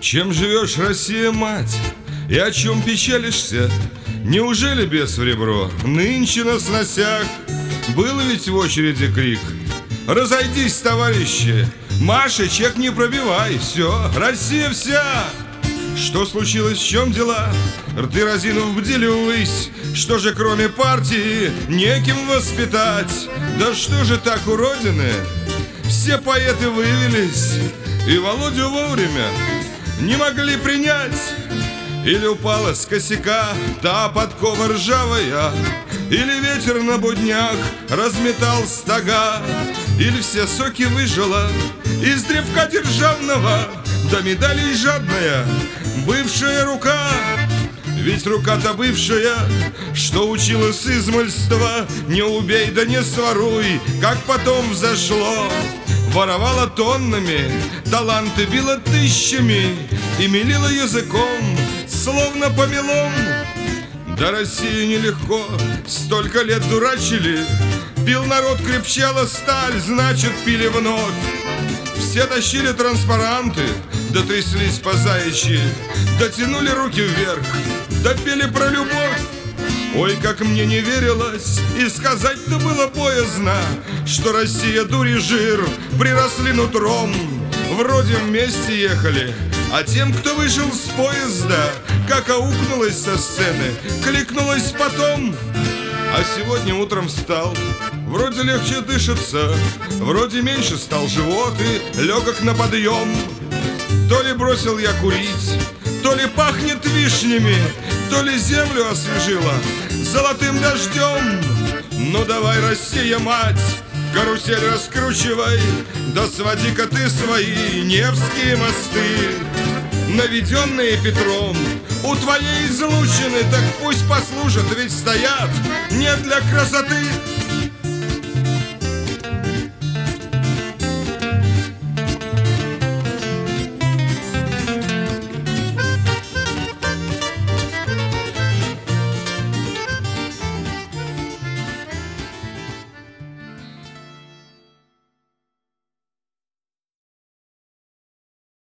Чем живешь, Россия, мать, и о чем печалишься? Неужели без в ребро нынче на сносях? Был ведь в очереди крик: разойдись, товарищи, Маша, чек не пробивай, все, Россия вся. Что случилось, в чем дела? Рты разинув бдили ввысь. Что же кроме партии неким воспитать? Да что же так у Родины? Все поэты выявились, и Володю вовремя не могли принять. Или упала с косяка та подкова ржавая, или ветер на буднях разметал стога, или все соки выжила из древка державного, до медалей жадная бывшая рука. Ведь рука-то бывшая, что учила с измольства: не убей да не своруй, как потом взошло. Воровала тоннами, таланты била тысячами и мелила языком, словно помелом. Да России нелегко, столько лет дурачили. Пил народ, крепчала сталь, значит пили вновь. Все тащили транспаранты, да тряслись по заячьи, дотянули руки вверх, да пели про любовь. Ой, как мне не верилось, и сказать-то было боязно, что Россия, дури жир, приросли нутром. Вроде вместе ехали, а тем, кто вышел с поезда, как аукнулось со сцены, кликнулось потом. А сегодня утром встал, вроде легче дышится, вроде меньше стал живот и легок на подъем. То ли бросил я курить, то ли пахнет вишнями, то ли землю освежила золотым дождем. Ну давай, Россия, мать, карусель раскручивай, да своди-ка ты свои Невские мосты, наведенные Петром у твоей излучины. Так пусть послужат, ведь стоят не для красоты.